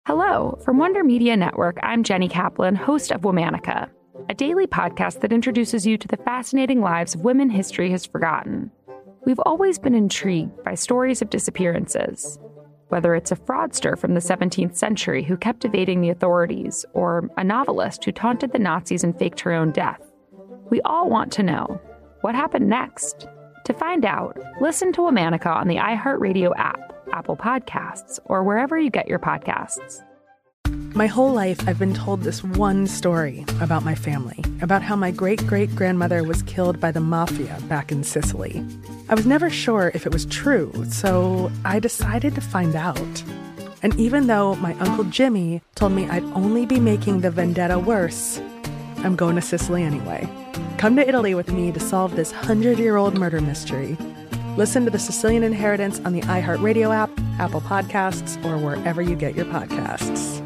Hello, from Wonder Media Network, I'm Jenny Kaplan, host of Womanica, a daily podcast that introduces you to the fascinating lives of women history has forgotten. We've always been intrigued by stories of disappearances, whether it's a fraudster from the 17th century who kept evading the authorities, or a novelist who taunted the Nazis and faked her own death. We all want to know, what happened next? To find out, listen to Womanica on the iHeartRadio app, Apple Podcasts, or wherever you get your podcasts. My whole life, I've been told this one story about my family, about how my great-great-grandmother was killed by the mafia back in Sicily. I was never sure if it was true, so I decided to find out. And even though my Uncle Jimmy told me I'd only be making the vendetta worse, I'm going to Sicily anyway. Come to Italy with me to solve this 100-year-old murder mystery. Listen to The Sicilian Inheritance on the iHeartRadio app, Apple Podcasts, or wherever you get your podcasts.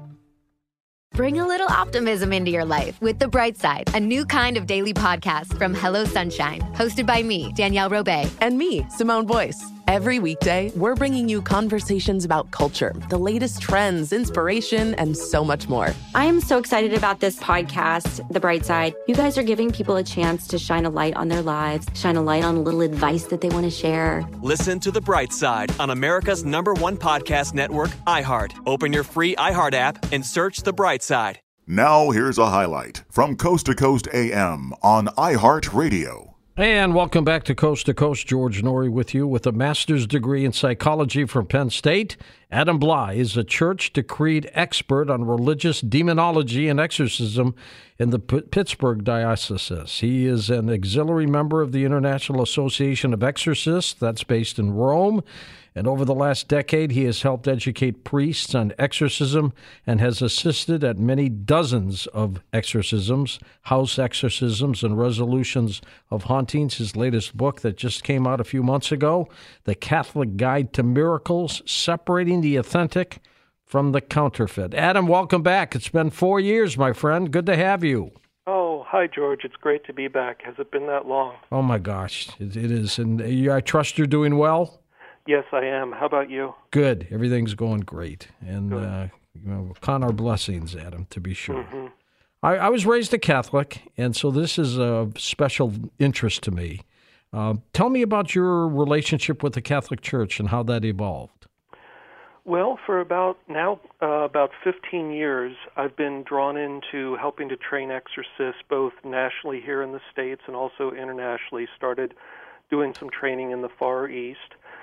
Bring a little optimism into your life with The Bright Side, a new kind of daily podcast from Hello Sunshine, hosted by me, Danielle Robay. And me, Simone Boyce. Every weekday, we're bringing you conversations about culture, the latest trends, inspiration, and so much more. I am so excited about this podcast, The Bright Side. You guys are giving people a chance to shine a light on their lives, shine a light on a little advice that they want to share. Listen to The Bright Side on America's #1 podcast network, iHeart. Open your free iHeart app and search The Bright Side. Now here's a highlight from Coast to Coast AM on iHeartRadio. And welcome back to Coast. George Norrie with you with a master's degree in psychology from Penn State. Adam Bly is a church-decreed expert on religious demonology and exorcism in the Pittsburgh Diocese. He is an auxiliary member of the International Association of Exorcists, that's based in Rome. And over the last decade, he has helped educate priests on exorcism and has assisted at many dozens of exorcisms, house exorcisms, and resolutions of hauntings. His latest book that just came out a few months ago, The Catholic Guide to Miracles, Separating the Authentic from the Counterfeit. Adam, welcome back. It's been 4 years, my friend. Good to have you. Oh, hi, George. It's great to be back. Has it been that long? Oh, my gosh. It is. And I trust you're doing well? Yes, I am. How about you? Good. Everything's going great. And count our blessings, Adam, to be sure. Mm-hmm. I was raised a Catholic, and so this is a special interest to me. Tell me about your relationship with the Catholic Church and how that evolved. Well, for about 15 years, I've been drawn into helping to train exorcists, both nationally here in the States and also internationally. Started doing some training in the Far East.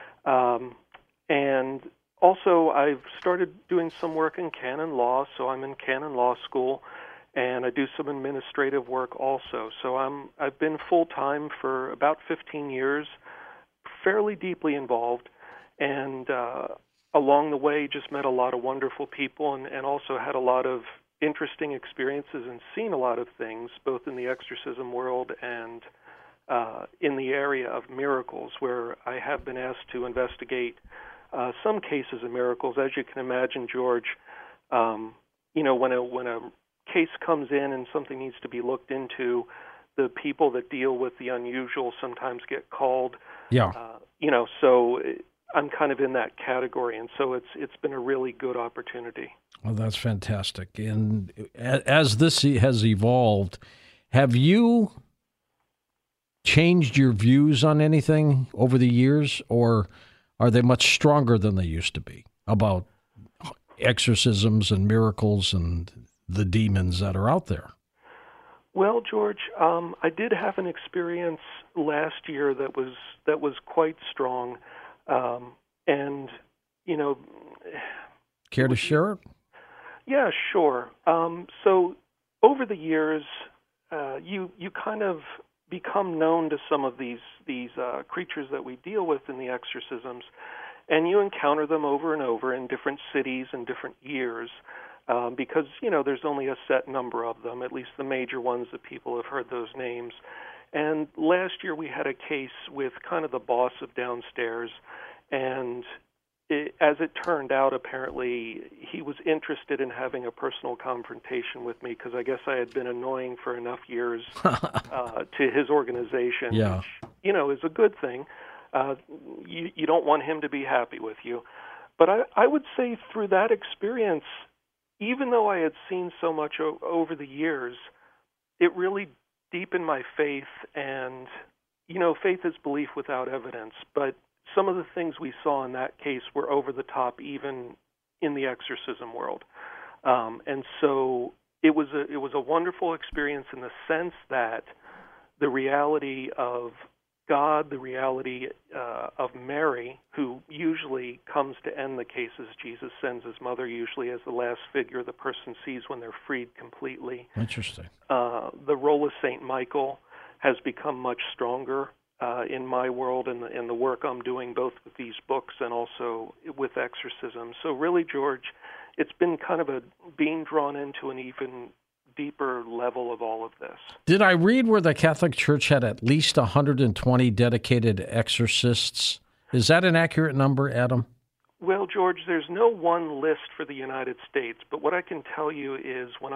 And also I've started doing some work in canon law, so I'm in canon law school, and I do some administrative work also. So I've been full-time for about 15 years, fairly deeply involved, and along the way just met a lot of wonderful people and also had a lot of interesting experiences and seen a lot of things, both in the exorcism world and in the area of miracles, where I have been asked to investigate some cases of miracles. As you can imagine, George, when a case comes in and something needs to be looked into, the people that deal with the unusual sometimes get called. Yeah. So I'm kind of in that category, and so it's been a really good opportunity. Well, that's fantastic. And as this has evolved, have you changed your views on anything over the years, or are they much stronger than they used to be about exorcisms and miracles and the demons that are out there? Well, George, I did have an experience last year that was quite strong, and care to share it? Yeah, sure. So over the years, you kind of become known to some of these creatures that we deal with in the exorcisms, and you encounter them over and over in different cities and different years, because there's only a set number of them, at least the major ones that people have heard those names. And last year we had a case with kind of the boss of downstairs, and as it turned out, apparently he was interested in having a personal confrontation with me, because I guess I had been annoying for enough years to his organization, which, is a good thing. You don't want him to be happy with you. But I would say through that experience, even though I had seen so much over the years, it really deepened my faith. And, faith is belief without evidence. But some of the things we saw in that case were over the top, even in the exorcism world. And so it was a wonderful experience in the sense that the reality of God, the reality of Mary, who usually comes to end the cases. Jesus sends his mother usually as the last figure the person sees when they're freed completely. Interesting. The role of St. Michael has become much stronger in my world and the work I'm doing both with these books and also with exorcism. So really, George, it's been kind of being drawn into an even deeper level of all of this. Did I read where the Catholic Church had at least 120 dedicated exorcists? Is that an accurate number, Adam? Well, George, there's no one list for the United States, but what I can tell you is when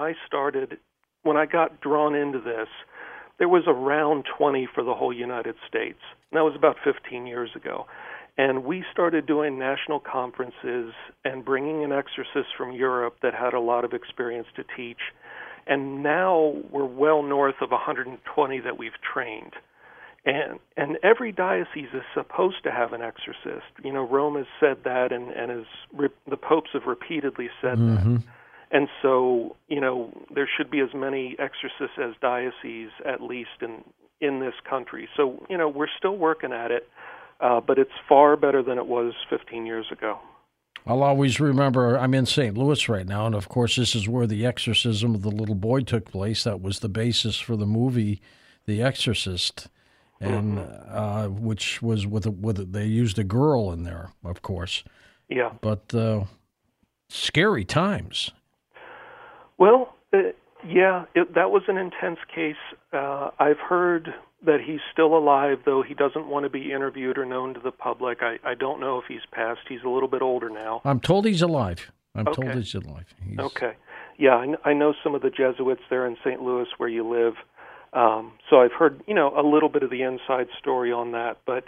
I got drawn into this, there was around 20 for the whole United States. And that was about 15 years ago. And we started doing national conferences and bringing in exorcists from Europe that had a lot of experience to teach. And now we're well north of 120 that we've trained. And every diocese is supposed to have an exorcist. Rome has said that, and the popes have repeatedly said that. And so, there should be as many exorcists as dioceses, at least in this country. So, we're still working at it, but it's far better than it was 15 years ago. I'll always remember, I'm in St. Louis right now, and of course this is where the exorcism of the little boy took place. That was the basis for the movie The Exorcist, and which was they used a girl in there, of course. Yeah. But scary times. Well, that was an intense case. I've heard that he's still alive, though he doesn't want to be interviewed or known to the public. I don't know if he's passed. He's a little bit older now. I'm told he's alive. Told he's alive. Okay. Yeah, I know some of the Jesuits there in St. Louis where you live. So I've heard, a little bit of the inside story on that. But,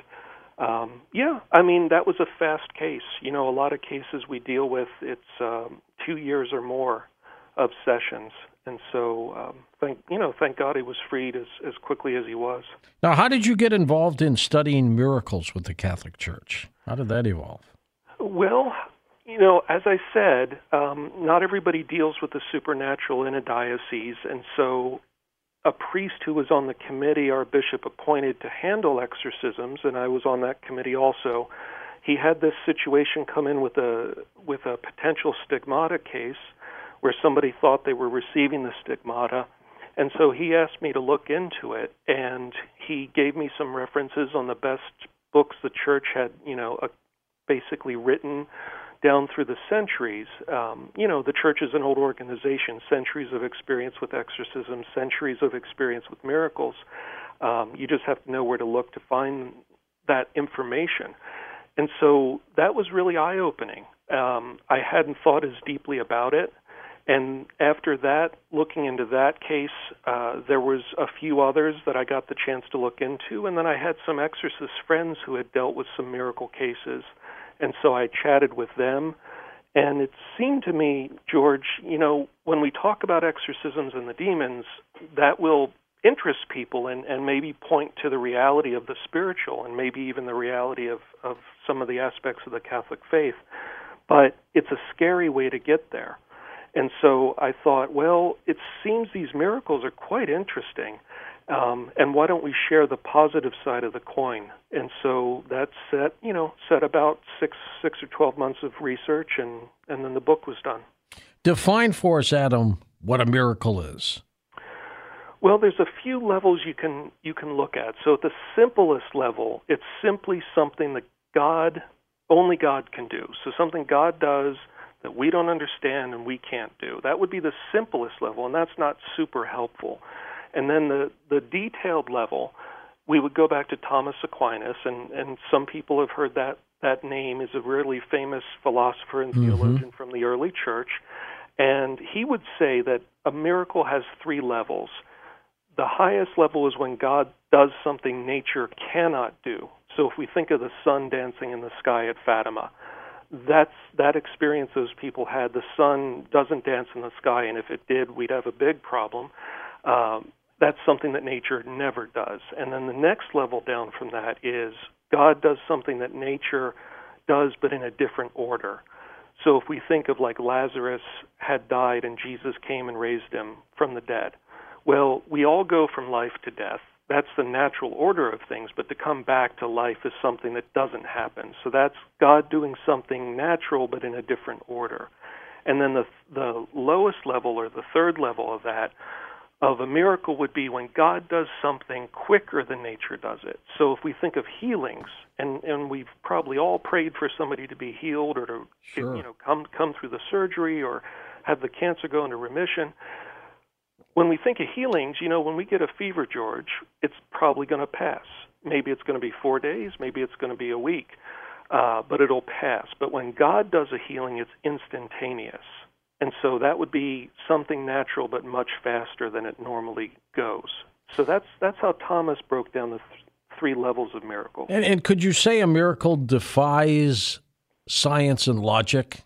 that was a fast case. A lot of cases we deal with, it's 2 years or more of sessions. And so, thank God he was freed as quickly as he was. Now, how did you get involved in studying miracles with the Catholic Church? How did that evolve? Well, as I said, not everybody deals with the supernatural in a diocese. And so a priest who was on the committee our bishop appointed to handle exorcisms, and I was on that committee also, he had this situation come in with a potential stigmata case where somebody thought they were receiving the stigmata. And so he asked me to look into it, and he gave me some references on the best books the church had, basically written down through the centuries. The church is an old organization, centuries of experience with exorcism, centuries of experience with miracles. You just have to know where to look to find that information. And so that was really eye-opening. I hadn't thought as deeply about it. And after that, looking into that case, there was a few others that I got the chance to look into, and then I had some exorcist friends who had dealt with some miracle cases, and so I chatted with them. And it seemed to me, George, when we talk about exorcisms and the demons, that will interest people and maybe point to the reality of the spiritual and maybe even the reality of some of the aspects of the Catholic faith. But it's a scary way to get there. And so I thought, well, it seems these miracles are quite interesting, and why don't we share the positive side of the coin? And so that set about six or 12 months of research, and then the book was done. Define for us, Adam, what a miracle is. Well, there's a few levels you can look at. So at the simplest level, it's simply something that only God can do. So something God does that we don't understand and we can't do. That would be the simplest level, and that's not super helpful. And then the detailed level, we would go back to Thomas Aquinas, and some people have heard that name is a really famous philosopher and theologian from the early church. And he would say that a miracle has 3 levels. The highest level is when God does something nature cannot do. So if we think of the sun dancing in the sky at Fatima, that experience those people had. The sun doesn't dance in the sky, and if it did, we'd have a big problem. That's something that nature never does. And then the next level down from that is God does something that nature does, but in a different order. So if we think of like Lazarus had died and Jesus came and raised him from the dead, well, we all go from life to death. That's the natural order of things, but to come back to life is something that doesn't happen. So that's God doing something natural, but in a different order. And then the lowest level, or the third level of that, of a miracle would be when God does something quicker than nature does it. So if we think of healings, and we've probably all prayed for somebody to be healed or to come through the surgery or have the cancer go into remission. When we think of healings, when we get a fever, George, it's probably going to pass. Maybe it's going to be 4 days, maybe it's going to be a week, but it'll pass. But when God does a healing, it's instantaneous. And so that would be something natural but much faster than it normally goes. So that's how Thomas broke down the three levels of miracles. And could you say a miracle defies science and logic?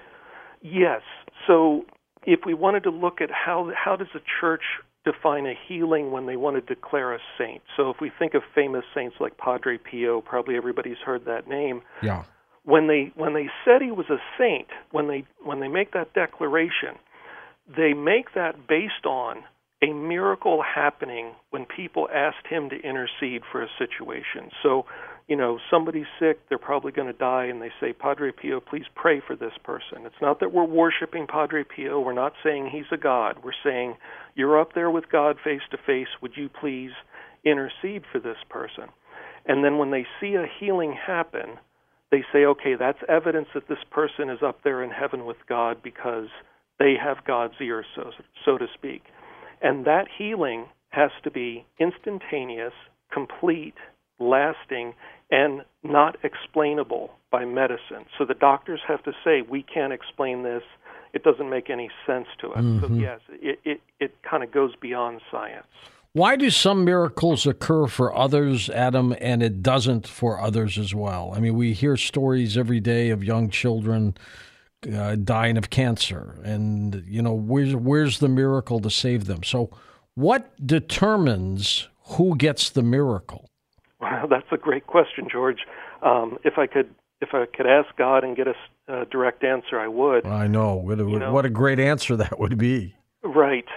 Yes. So if we wanted to look at how does the church define a healing when they want to declare a saint. So if we think of famous saints like Padre Pio, probably everybody's heard that name. Yeah. When they said he was a saint, when they make that declaration, they make that based on a miracle happening when people asked him to intercede for a situation. So, somebody's sick, they're probably going to die, and they say, Padre Pio, please pray for this person. It's not that we're worshiping Padre Pio. We're not saying he's a god. We're saying, you're up there with God face to face. Would you please intercede for this person? And then when they see a healing happen, they say, okay, that's evidence that this person is up there in heaven with God because they have God's ear, so to speak. And that healing has to be instantaneous, complete, lasting, and not explainable by medicine. So the doctors have to say, we can't explain this. It doesn't make any sense to us. Mm-hmm. So yes, it kind of goes beyond science. Why do some miracles occur for others, Adam, and it doesn't for others as well? I mean, we hear stories every day of young children dying of cancer, and, where's the miracle to save them? So what determines who gets the miracle? Well, that's a great question, George. If I could ask God and get a direct answer, I would. I know. What a great answer that would be. Right.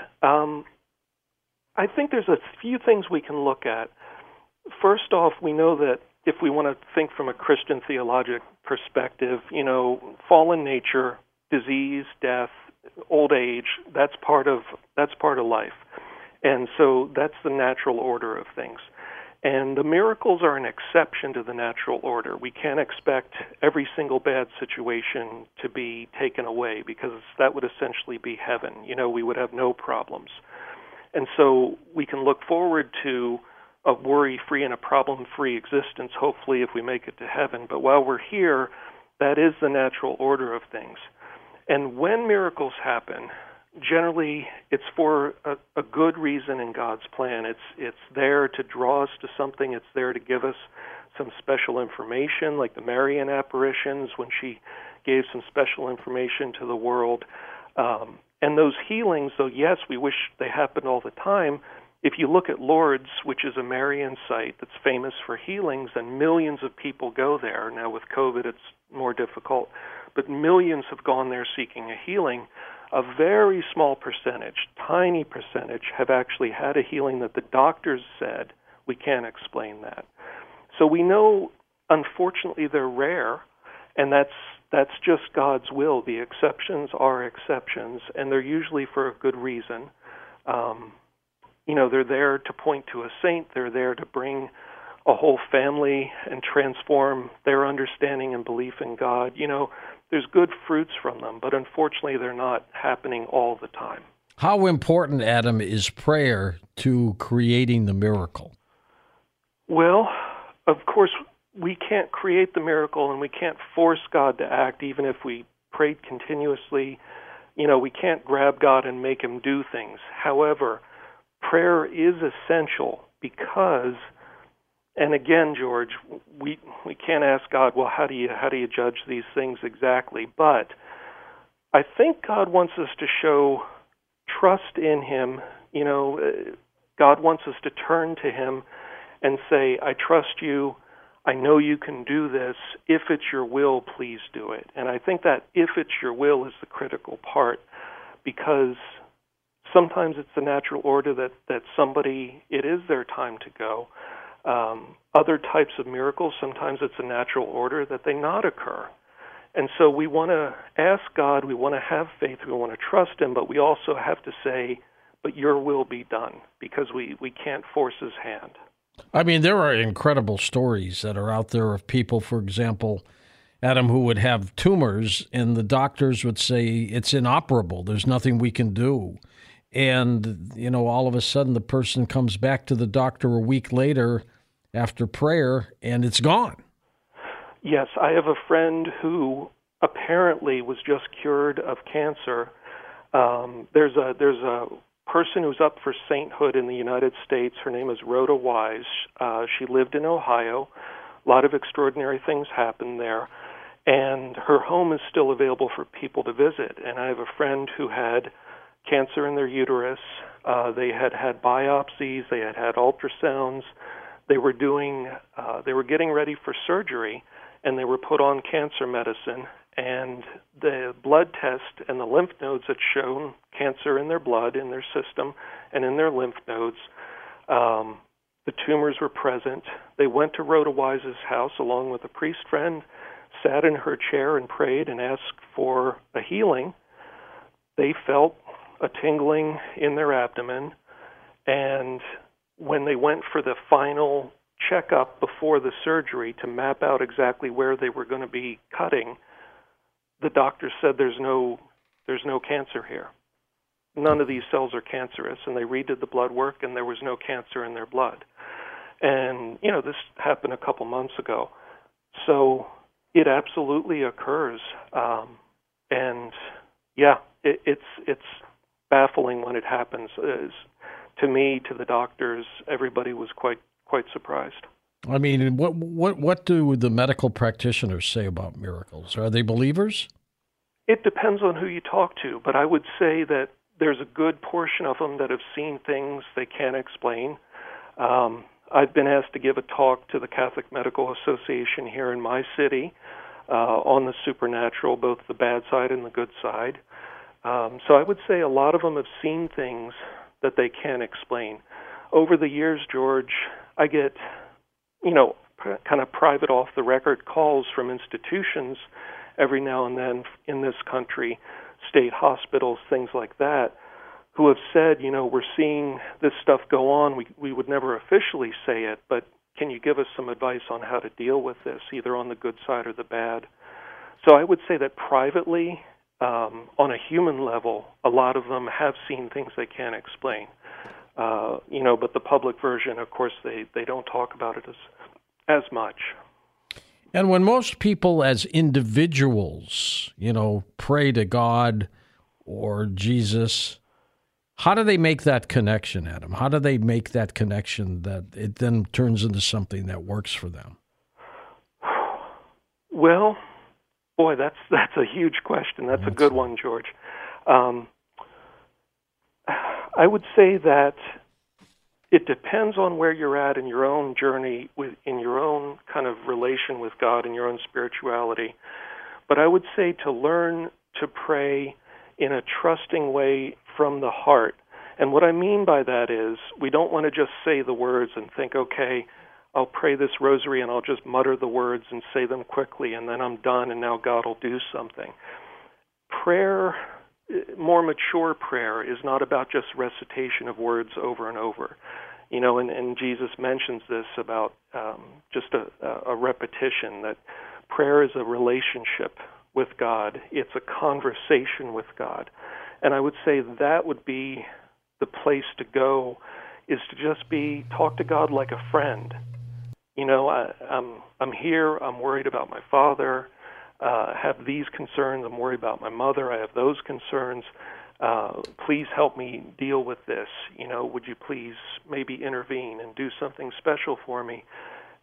I think there's a few things we can look at. First off, we know that if we want to think from a Christian theologic perspective, fallen nature, disease, death, old age, that's part of life. And so that's the natural order of things. And the miracles are an exception to the natural order. We can't expect every single bad situation to be taken away because that would essentially be heaven. We would have no problems. And so we can look forward to a worry-free and a problem-free existence, hopefully, if we make it to heaven. But while we're here, that is the natural order of things. And when miracles happen, generally it's for a good reason in God's plan. It's there to draw us to something. It's there to give us some special information, like the Marian apparitions when she gave some special information to the world. And those healings, though, yes, we wish they happened all the time. If you look at Lourdes, which is a Marian site that's famous for healings, and millions of people go there. Now with COVID, it's more difficult, but millions have gone there seeking a healing. A very small percentage, tiny percentage, have actually had a healing that the doctors said, we can't explain that. So we know, unfortunately, they're rare, and that's just God's will. The exceptions are exceptions, and they're usually for a good reason. They're there to point to a saint. They're there to bring a whole family and transform their understanding and belief in God. There's good fruits from them, but unfortunately they're not happening all the time. How important, Adam, is prayer to creating the miracle? Well, of course, we can't create the miracle, and we can't force God to act, even if we prayed continuously. We can't grab God and make him do things. However, prayer is essential because, And again, George, we can't ask God, well, how do you judge these things exactly? But I think God wants us to show trust in Him. You know, God wants us to turn to Him and say, I trust you. I know you can do this. If it's your will, please do it. And I think that if it's your will is the critical part, because sometimes it's the natural order that somebody, it is their time to go. Other types of miracles, sometimes it's a natural order that they not occur. And so we want to ask God, we want to have faith, we want to trust Him, but we also have to say, but your will be done, because we can't force His hand. I mean, there are incredible stories that are out there of people, for example, Adam, who would have tumors, and the doctors would say, it's inoperable, there's nothing we can do. And, you know, all of a sudden the person comes back to the doctor a week later after prayer, and it's gone. Yes, I have a friend who apparently was just cured of cancer. There's a person who's up for sainthood in the United States. Her name is Rhoda Wise. She lived in Ohio. A lot of extraordinary things happened there. And her home is still available for people to visit. And I have a friend who had cancer in their uterus. They had biopsies. They had ultrasounds. They were getting ready for surgery, and they were put on cancer medicine. And the blood test and the lymph nodes had shown cancer in their blood, in their system, and in their lymph nodes. The tumors were present. They went to Rhoda Wise's house along with a priest friend, sat in her chair and prayed and asked for a healing. They felt a tingling in their abdomen, and when they went for the final checkup before the surgery to map out exactly where they were going to be cutting, the doctor said there's no cancer here. None of these cells are cancerous, and they redid the blood work, and there was no cancer in their blood. And, you know, this happened a couple months ago. So it absolutely occurs. And, yeah, it's baffling when it happens. To me, to the doctors, everybody was quite surprised. I mean, what do the medical practitioners say about miracles? Are they believers? It depends on who you talk to, but I would say that there's a good portion of them that have seen things they can't explain. I've been asked to give a talk to the Catholic Medical Association here in my city on the supernatural, both the bad side and the good side. So I would say a lot of them have seen things that they can't explain. Over the years, George, I get, you know, kind of private off-the-record calls from institutions every now and then in this country, state hospitals, things like that, who have said, you know, we're seeing this stuff go on. We would never officially say it, but can you give us some advice on how to deal with this, either on the good side or the bad? So I would say that privately, on a human level, a lot of them have seen things they can't explain. You know, but the public version, of course, they don't talk about it as much. And when most people as individuals, you know, pray to God or Jesus, how do they make that connection, Adam? How do they make that connection that it then turns into something that works for them? Well, boy, that's a huge question. That's a good one, George. I would say that it depends on where you're at in your own journey, in your own kind of relation with God and your own spirituality. But I would say to learn to pray in a trusting way from the heart. And what I mean by that is we don't want to just say the words and think, okay, I'll pray this rosary and I'll just mutter the words and say them quickly and then I'm done and now God will do something. Prayer, more mature prayer, is not about just recitation of words over and over. You know, and Jesus mentions this about just a repetition, that prayer is a relationship with God. It's a conversation with God. And I would say that would be the place to go, is to just talk to God like a friend. You know, I'm here, I'm worried about my father, have these concerns, I'm worried about my mother, I have those concerns. Please help me deal with this. You know, would you please maybe intervene and do something special for me?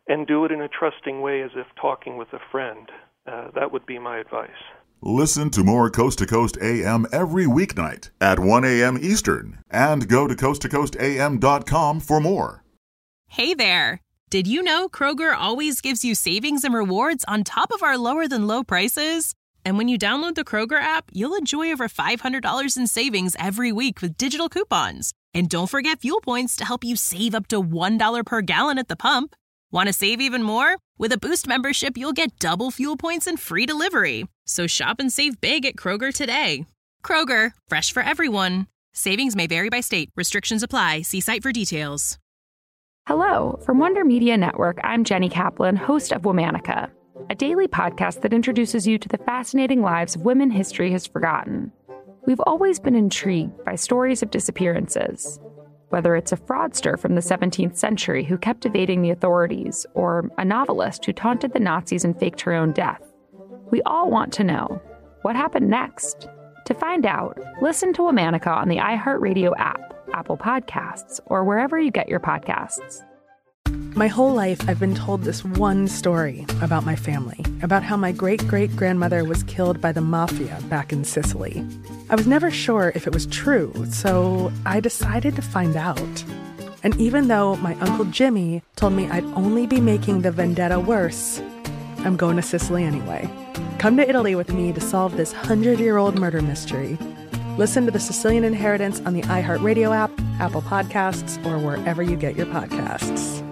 and do it in a trusting way as if talking with a friend. That would be my advice. Listen to more Coast to Coast AM every weeknight at 1 a.m. Eastern, and go to coasttocoastam.com for more. Hey there! Did you know Kroger always gives you savings and rewards on top of our lower-than-low prices? And when you download the Kroger app, you'll enjoy over $500 in savings every week with digital coupons. And don't forget fuel points to help you save up to $1 per gallon at the pump. Want to save even more? With a Boost membership, you'll get double fuel points and free delivery. So shop and save big at Kroger today. Kroger, fresh for everyone. Savings may vary by state. Restrictions apply. See site for details. Hello. From Wonder Media Network, I'm Jenny Kaplan, host of Womanica, a daily podcast that introduces you to the fascinating lives of women history has forgotten. We've always been intrigued by stories of disappearances. Whether it's a fraudster from the 17th century who kept evading the authorities, or a novelist who taunted the Nazis and faked her own death, we all want to know, what happened next? To find out, listen to Womanica on the iHeartRadio app, Apple Podcasts, or wherever you get your podcasts. My whole life, I've been told this one story about my family, about how my great-great-grandmother was killed by the mafia back in Sicily. I was never sure if it was true, so I decided to find out. And even though my Uncle Jimmy told me I'd only be making the vendetta worse, I'm going to Sicily anyway. Come to Italy with me to solve this 100-year-old murder mystery. Listen to The Sicilian Inheritance on the iHeartRadio app, Apple Podcasts, or wherever you get your podcasts.